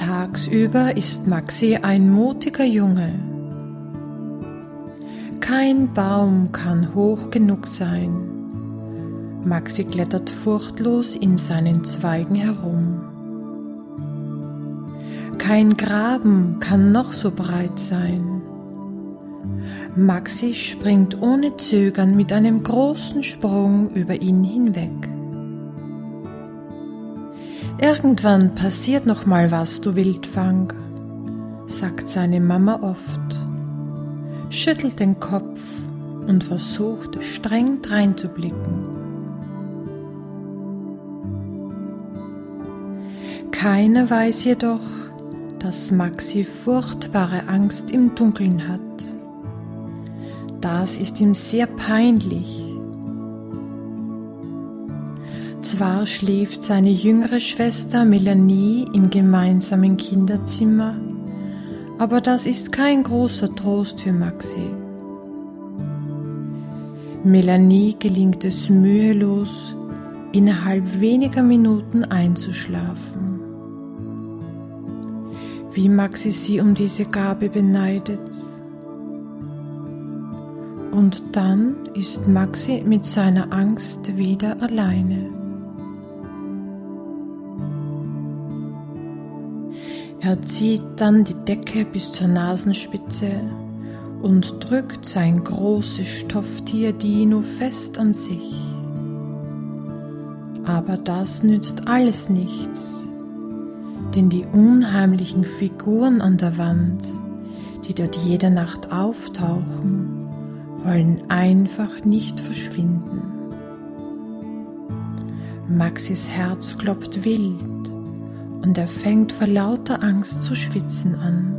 Tagsüber ist Maxi ein mutiger Junge. Kein Baum kann hoch genug sein. Maxi klettert furchtlos in seinen Zweigen herum. Kein Graben kann noch so breit sein. Maxi springt ohne Zögern mit einem großen Sprung über ihn hinweg. Irgendwann passiert noch mal was, du Wildfang, sagt seine Mama oft, schüttelt den Kopf und versucht streng dreinzublicken. Keiner weiß jedoch, dass Maxi furchtbare Angst im Dunkeln hat. Das ist ihm sehr peinlich. Zwar schläft seine jüngere Schwester Melanie im gemeinsamen Kinderzimmer, aber das ist kein großer Trost für Maxi. Melanie gelingt es mühelos, innerhalb weniger Minuten einzuschlafen. Wie Maxi sie um diese Gabe beneidet. Und dann ist Maxi mit seiner Angst wieder alleine. Er zieht dann die Decke bis zur Nasenspitze und drückt sein großes Stofftier Dino fest an sich. Aber das nützt alles nichts, denn die unheimlichen Figuren an der Wand, die dort jede Nacht auftauchen, wollen einfach nicht verschwinden. Maxis Herz klopft wild und er fängt vor lauter Angst zu schwitzen an.